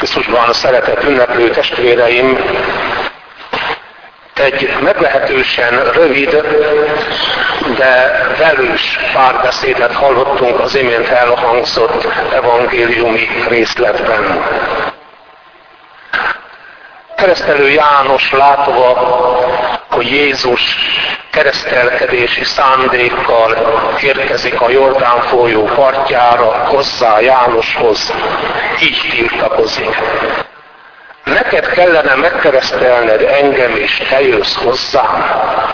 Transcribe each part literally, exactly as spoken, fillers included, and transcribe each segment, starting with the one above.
Krisztusban szeretett ünneplő testvéreim, egy meglehetősen rövid, de velős párbeszédet hallottunk az imént elhangzott evangéliumi részletben. Keresztelő János látva, hogy Jézus keresztelkedési szándékkal érkezik a Jordán folyó partjára, hozzá Jánoshoz, így tiltakozik. Neked kellene megkeresztelned engem, és te jössz hozzám.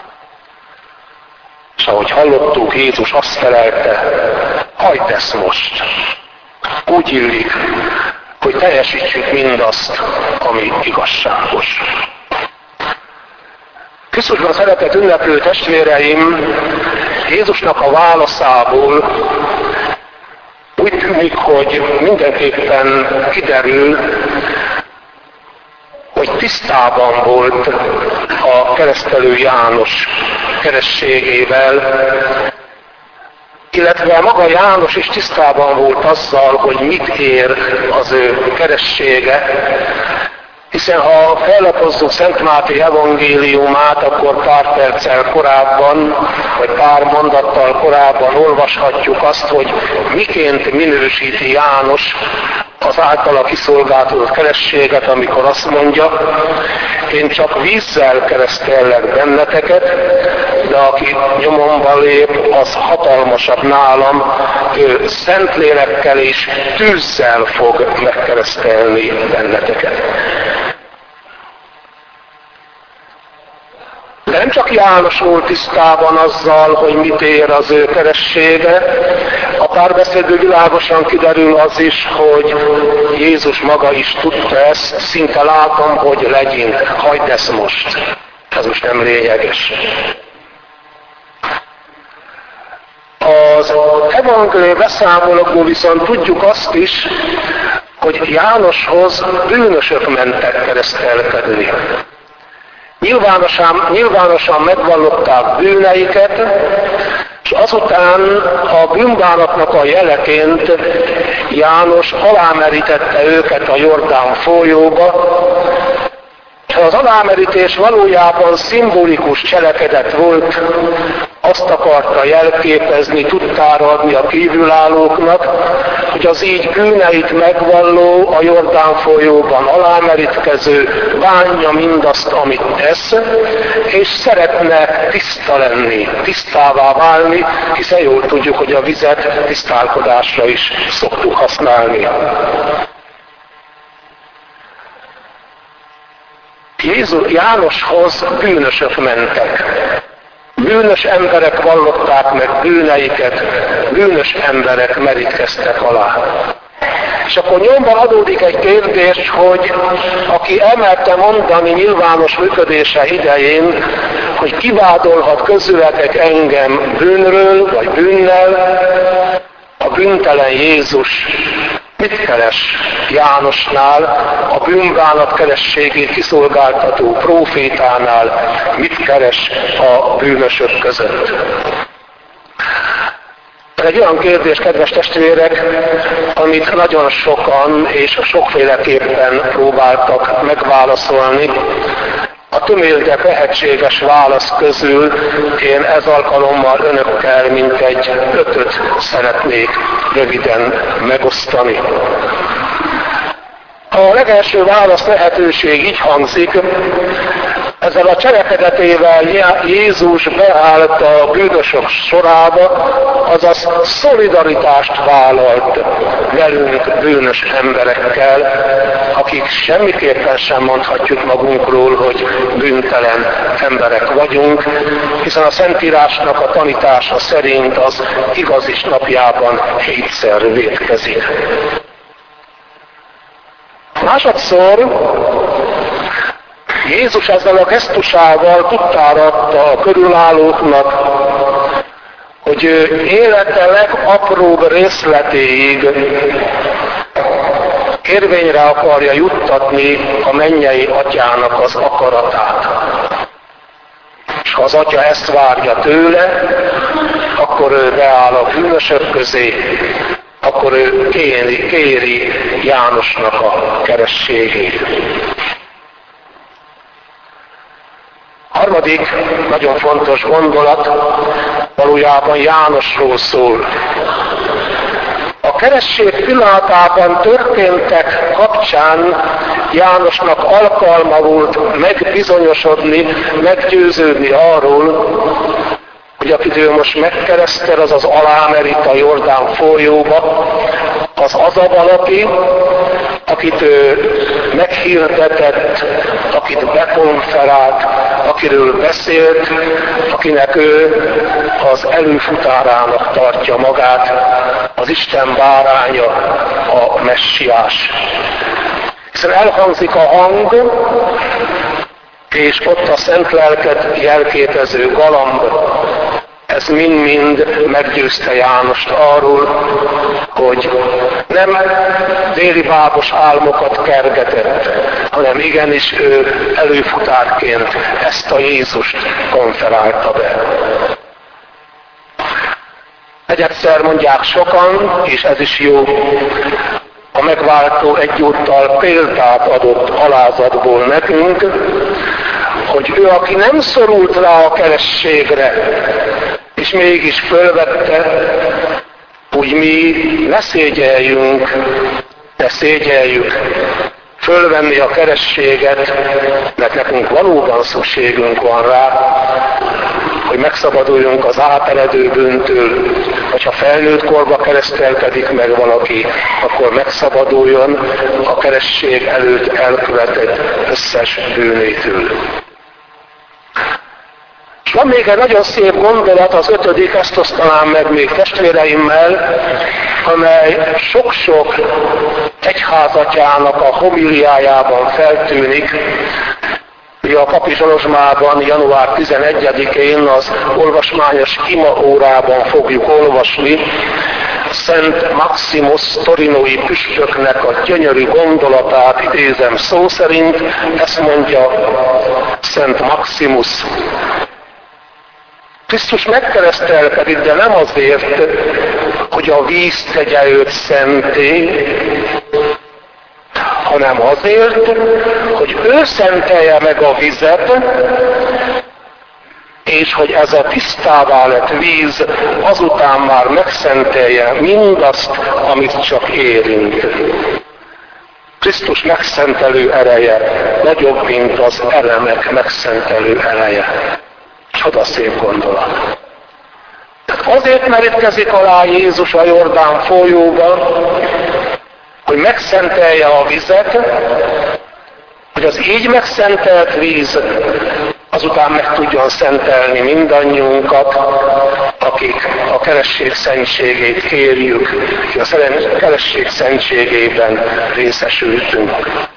És ahogy hallottuk, Jézus azt felelte, hagyd ezt most. Úgy illik, hogy teljesítsük mindazt, ami igazságos. Krisztusban szeretett ünneplő testvéreim, Jézusnak a válaszából úgy tűnik, hogy mindenképpen kiderül, hogy tisztában volt a keresztelő János kerességével, illetve maga János is tisztában volt azzal, hogy mit ér az ő keressége, hiszen ha fellapozzuk Szent Máté evangéliumát, akkor pár perccel korábban, vagy pár mondattal korábban olvashatjuk azt, hogy miként minősíti János az általa kiszolgáltatott kerességet, amikor azt mondja, én csak vízzel keresztellek benneteket, de aki nyomomba lép, az hatalmasabb nálam, ő Szentlélekkel és tűzzel fog megkeresztelni benneteket. De nem csak János volt tisztában azzal, hogy mit ér az ő keressége, a párbeszédből világosan kiderül az is, hogy Jézus maga is tudta ezt, szinte látom, hogy legyint, hagyd ezt most. Ez most nem lényeges. Az evangélium beszámolókból viszont tudjuk azt is, hogy Jánoshoz bűnösök mentek keresztelkedni. Nyilvánosan, nyilvánosan megvallották bűneiket, és azután a bűnbánatnak a jeleként János alámerítette őket a Jordán folyóba, és az alámerítés valójában szimbolikus cselekedet volt, azt akarta jelképezni, tudtára adni a kívülállóknak, hogy az így bűneit megvalló, a Jordán folyóban alámerítkező bánja mindazt, amit tesz, és szeretne tiszta lenni, tisztává válni, hiszen jól tudjuk, hogy a vizet tisztálkodásra is szoktuk használni. Jézus Jánoshoz bűnösök mentek. Bűnös emberek vallották meg bűneiket, bűnös emberek merítkeztek alá. És akkor nyomban adódik egy kérdés, hogy aki emelte mondani nyilvános működése idején, hogy kivádolhat közületek engem bűnről vagy bűnnel, a bűntelen Jézus mit keres Jánosnál, a bűnbánat kerességét kiszolgáltató prófétánál, mit keres a bűnösök között? Ez egy olyan kérdés, kedves testvérek, amit nagyon sokan és sokféleképpen próbáltak megválaszolni. A tömérdek lehetséges válasz közül én ez alkalommal önökkel mintegy ötöt szeretnék röviden megosztani. A legelső válasz lehetőség így hangzik, ezzel a cselekedetével Jézus beállt a bűnösök sorába, azaz szolidaritást vállalt velünk bűnös emberekkel, akik semmiképpen sem mondhatjuk magunkról, hogy bűntelen emberek vagyunk, hiszen a Szentírásnak a tanítása szerint az igaz is napjában hétszer vétkezik. Másodszor Jézus ezzel a gesztusával tudtára adta a körülállóknak, hogy ő élete legapróbb részletéig érvényre akarja juttatni a mennyei atyának az akaratát. És ha az atya ezt várja tőle, akkor ő beáll a bűnösök közé, akkor ő kéri, kéri Jánosnak a kerességét. Harmadik, nagyon fontos gondolat, valójában Jánosról szól. A keresség pillanatában történtek kapcsán Jánosnak alkalma volt megbizonyosodni, meggyőződni arról, hogy akit ő most megkeresztel, az az alámerít a Jordán folyóba, az az a valaki, akit ő meghirdetett, akit bekonferált, akiről beszélt, akinek ő az előfutárának tartja magát, az Isten báránya, a messiás. Hiszen elhangzik a hang, és ott a szent lelket jelképező galamb, ez mind-mind meggyőzte Jánost arról, hogy nem déli bábos álmokat kergetett, hanem igenis ő előfutárként ezt a Jézust konferálta be. Egyszer mondják sokan, és ez is jó, a megváltó egyúttal példát adott alázatból nekünk, hogy ő, aki nem szorult rá a kerességre, és mégis fölvette, úgy mi ne szégyeljünk, ne szégyeljük fölvenni a kerességet, mert nekünk valóban szükségünk van rá, hogy megszabaduljunk az áteredő bűntől, hogyha felnőtt korba keresztelkedik meg valaki, akkor megszabaduljon a keresség előtt elkövetett összes bűnétől. És van még egy nagyon szép gondolat, az ötödik, ezt osztanám meg még testvéreimmel, amely sok-sok egyházatyának a homiliájában feltűnik. Ugye a Papi Zsolozsmában január tizenegyedikén az olvasmányos imaórában fogjuk olvasni Szent Maximus torinói püspöknek a gyönyörű gondolatát, idézem szó szerint, ezt mondja Szent Maximus. Krisztus megkeresztelkedik, de nem azért, hogy a víz tegye őt szenté, hanem azért, hogy ő szentelje meg a vizet, és hogy ez a tisztává lett víz azután már megszentelje mindazt, amit csak érint. Krisztus megszentelő ereje nagyobb, mint az elemek megszentelő ereje. Csoda szép gondolat. Tehát azért merítkezik alá Jézus a Jordán folyóban, hogy megszentelje a vizet, hogy az így megszentelt víz azután meg tudjon szentelni mindannyiunkat, akik a keresség szentségét kérjük, és a keresség szentségében részesültünk.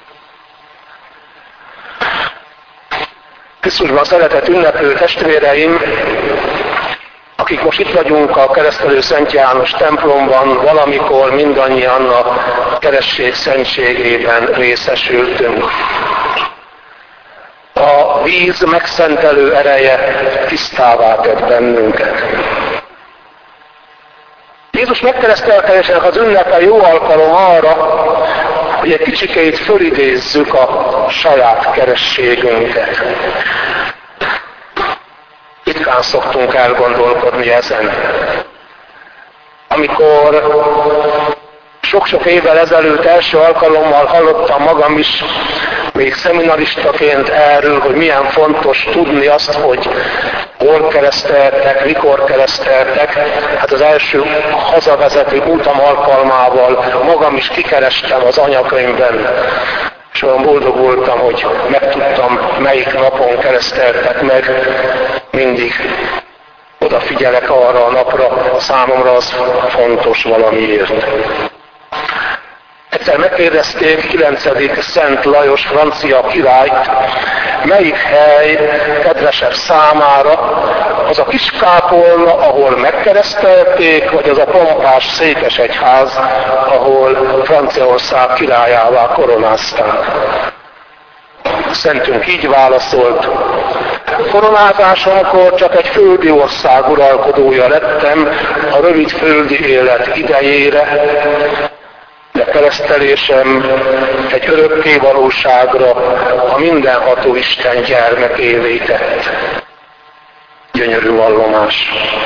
Krisztusban szeretett ünneplő testvéreim, akik most itt vagyunk a Keresztelő Szent János templomban, valamikor mindannyian a keresség szentségében részesültünk. A víz megszentelő ereje tisztává tett bennünket. Jézus megkeresztelkedésének az ünnepe jó alkalom arra, hogy egy kicsikét fölidézzük a saját kerességünket. Ritkán szoktunk elgondolkodni ezen. Amikor sok-sok évvel ezelőtt első alkalommal hallottam magam is, még szeminaristaként erről, hogy milyen fontos tudni azt, hogy hol kereszteltek, mikor kereszteltek. Hát az első hazavezető utam alkalmával magam is kikerestem az anyakönyvben, és olyan boldog voltam, hogy megtudtam, melyik napon kereszteltek meg. Mindig odafigyelek arra a napra, számomra az fontos valamiért. Egyszer megkérdezték kilencedik Szent Lajos francia királyt, melyik hely kedvesebb számára, az a Kiskápolna, ahol megkeresztelték, vagy az a pompás székesegyház, ahol Franciaország királyává koronázták. Szentünk így válaszolt, Koronázásomkor csak egy földi ország uralkodója lettem a rövid földi élet idejére, de keresztelésem egy örökké valóságra a mindenható Isten gyermekévé tett. Gyönyörű vallomás.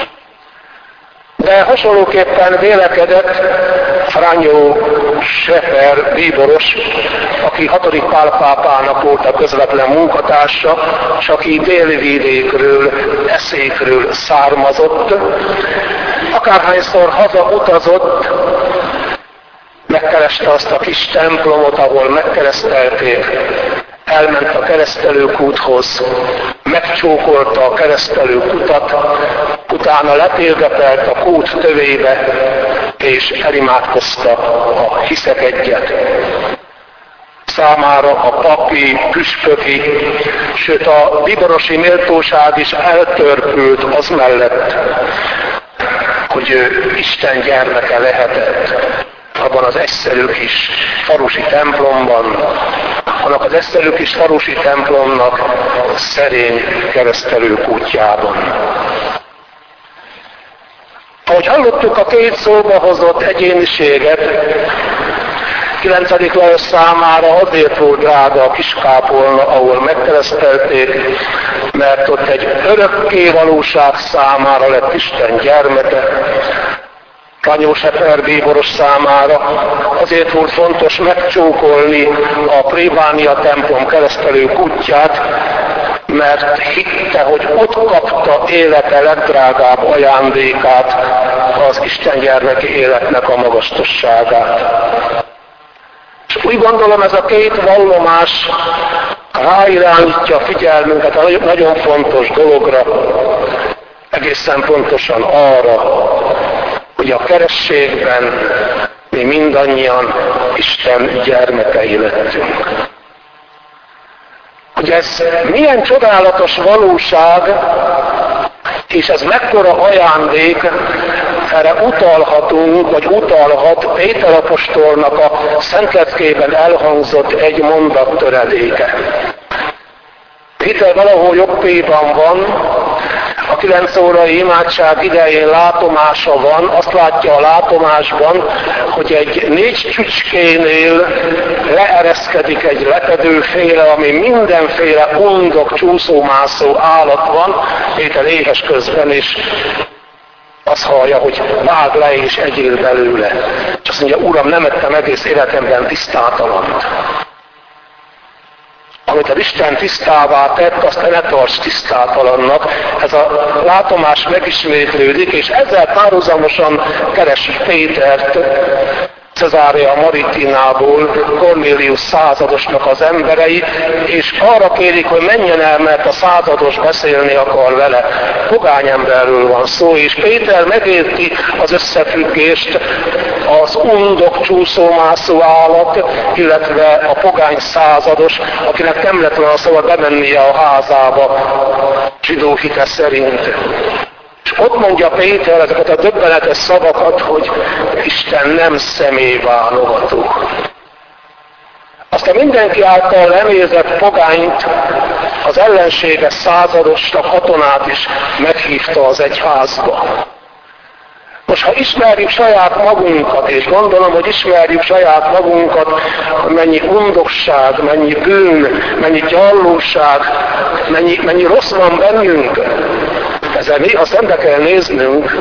De hasonlóképpen vélekedett Franyó Scheffer bíboros, aki hatodik Pál pápának volt a közvetlen munkatársa, és aki délvidékről, eszékről származott. Akárhányszor hazautazott, megkereste azt a kis templomot, ahol megkeresztelték, elment a keresztelőkúthoz, megcsókolta a keresztelőkutat, utána letérgepelt a kút tövébe, és elimádkozta a hiszek egyet. Számára a papi, püspöki, sőt a bíborosi méltóság is eltörpült az mellett, hogy ő Isten gyermeke lehetett. Abban az egyszerű kis falusi templomban, annak az egyszerű kis falusi templomnak szerény keresztelőkútjában. Ahogy hallottuk a két szóba hozott egyéniséget, kilencedik Lajos számára azért volt drága a Kiskápolna, ahol megkeresztelték, mert ott egy örökké valóság számára lett Isten gyermeke. Franyó Scheffer bíboros számára azért volt fontos megcsókolni a plébánia templom keresztelő kutyát, mert hitte, hogy ott kapta élete legdrágább ajándékát, az Isten gyermeki életnek a magasztosságát. És úgy gondolom, ez a két vallomás ráirányítja a figyelmünket a nagyon fontos dologra, egészen pontosan arra, hogy a kerességben mi mindannyian Isten gyermekei lettünk. Hogy ez milyen csodálatos valóság, és ez mekkora ajándék, erre utalhatunk, vagy utalhat Péter apostolnak a Szentleckében elhangzott egy mondattöredéke. Péter valahol jobbéban van, a kilenc órai imádság idején látomása van, azt látja a látomásban, hogy egy négy csücskénél leereszkedik egy lepedőféle, ami mindenféle undok, csúszómászó állat van, Péter éhes közben is azt hallja, hogy vágd le és egyél belőle. És azt mondja, Uram, nem ettem egész életemben tisztátalant. Amit az Isten tisztává tett, azt ne tarts tisztátalannak. Ez a látomás megismétlődik, és ezzel párhuzamosan keresi Pétert, Cezárea Maritinából, Cornélius századosnak az emberei, és arra kérik, hogy menjen el, mert a százados beszélni akar vele. Pogány emberről van szó, és Péter megérti az összefüggést, az undok csúszómászó állat, illetve a pogány százados, akinek nem lett volna szabad bemennie a házába, zsidó hite szerint. És ott mondja Péter ezeket a döbbenetes szavakat, hogy Isten nem személyválogató. Azt a mindenki által lenézett pogányt, az ellenséges századosnak katonát is meghívta az egyházba. Most ha ismerjük saját magunkat, és gondolom, hogy ismerjük saját magunkat, hogy mennyi undosság, mennyi bűn, mennyi gyarlóság, mennyi, mennyi rossz van bennünk, ezzel néha szembe kell néznünk,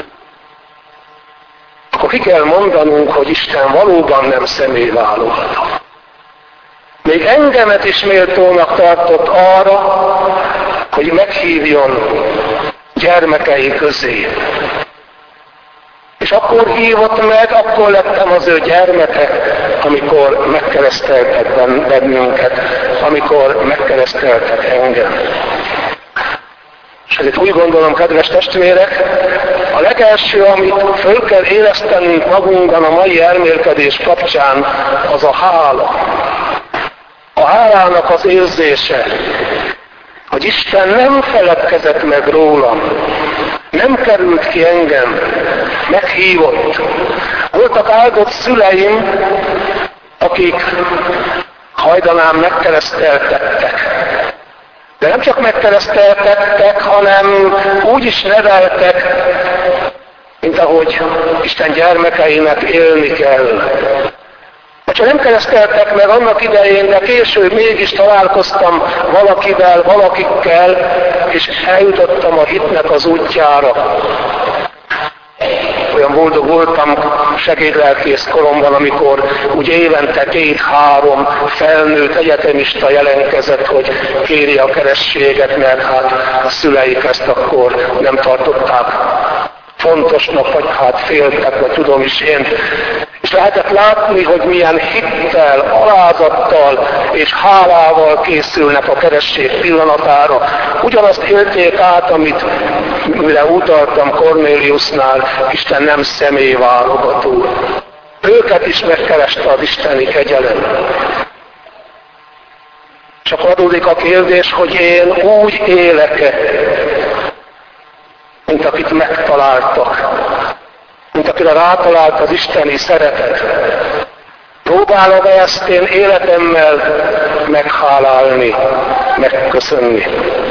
akkor ki kell mondanunk, hogy Isten valóban nem személyválogató. Még engemet is méltónak tartott arra, hogy meghívjon gyermekei közé. És akkor hívott meg, akkor lettem az ő gyermeke, amikor megkereszteltek bennünket, amikor megkereszteltek engem. És ezért úgy gondolom, kedves testvérek, a legelső, amit föl kell élesztenünk magunkban a mai elmélkedés kapcsán, az a hála. A hálának az érzése, hogy Isten nem feledkezett meg rólam, nem került ki engem, meghívott. Voltak áldott szüleim, akik hajdanán megkereszteltettek. De nem csak megkereszteltettek, hanem úgy is neveltek, mint ahogy Isten gyermekeinek élni kell. Ha nem kereszteltek meg annak idején, de később mégis találkoztam valakivel, valakikkel, és eljutottam a hitnek az útjára. Olyan boldog voltam segédlelkész koromban, amikor úgy évente két-három felnőtt egyetemista jelentkezett, hogy kéri a kerességet, mert hát a szüleik ezt akkor nem tartották fontosnak, vagy hát féltek, vagy tudom is én. És lehetett látni, hogy milyen hittel, alázattal és hálával készülnek a keresség pillanatára. Ugyanazt élték át, amit mire utaltam Kornéliusnál, Isten nem személyválogató. Őket is megkereste az isteni kegyelem. Csak adódik a kérdés, hogy én úgy élek-e, mint akit megtaláltak, mint akire rátalált az isteni szeretet. Próbálom ezt én életemmel meghálálni, megköszönni.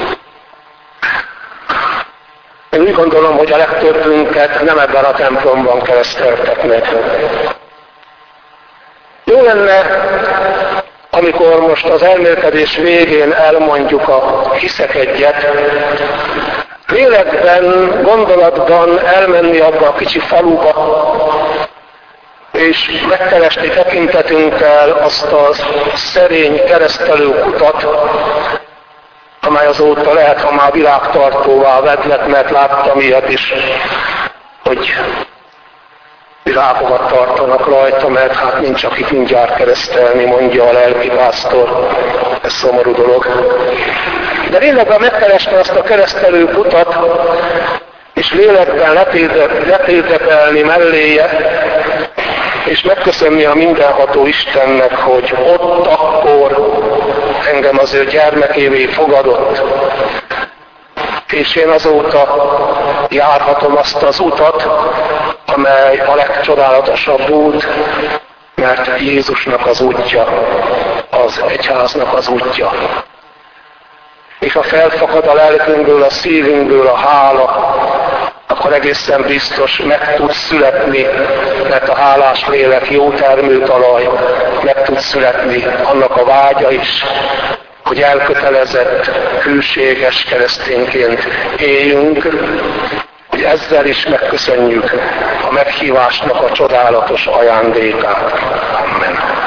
Én úgy gondolom, hogy a legtöbbünket nem ebben a templomban kereszteltek meg. Jó lenne, amikor most az elmélkedés végén elmondjuk a hiszek egyet, lélekben, gondolatban elmenni abba a kicsi faluba, és megkeresni tekintetünkkel azt a szerény keresztelő kutat, amely azóta lehet, ha már világtartóvá vedlett, mert láttam ilyet is, hogy virágokat tartanak rajta, mert hát nincs akit mindjárt keresztelni, mondja a lelkipásztor. Ez szomorú dolog. De lélekben megkeresni azt a keresztelő kutat, és lélekben letérdepelni melléje, és megköszönni a mindenható Istennek, hogy ott akkor engem az ő gyermekévé fogadott. És én azóta járhatom azt az utat, amely a legcsodálatosabb út, mert Jézusnak az útja, az egyháznak az útja. És ha felfakad a lelkünkből, a szívünkből a hála, akkor egészen biztos meg tud születni, mert a hálás lélek jó termőtalaj, meg tud születni annak a vágya is, hogy elkötelezett, hűséges keresztényként éljünk, hogy ezzel is megköszönjük a meghívásnak a csodálatos ajándékát. Amen.